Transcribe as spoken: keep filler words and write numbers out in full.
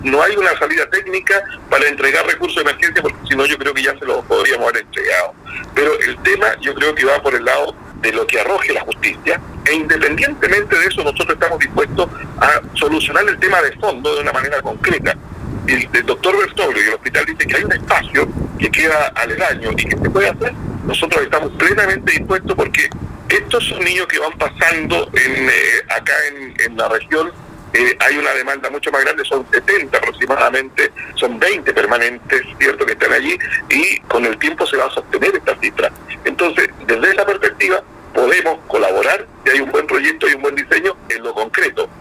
no hay una salida técnica para entregar recursos de emergencia, porque si no yo creo que ya se los podríamos haber entregado. Pero el tema yo creo que va por el lado de lo que arroje la justicia, e independientemente de eso nosotros estamos dispuestos a solucionar el tema de fondo de una manera concreta. El, el doctor Bertoglio y el hospital dice que hay un espacio que queda aledaño y que se puede hacer. Nosotros estamos plenamente dispuestos, porque estos son niños que van pasando en, eh, acá en, en la región. Eh, hay una demanda mucho más grande, son setenta aproximadamente, son veinte permanentes, cierto, que están allí, y con el tiempo se va a sostener esta cifra. Entonces, desde esa perspectiva, podemos colaborar, si hay un buen proyecto y un buen diseño, en lo concreto.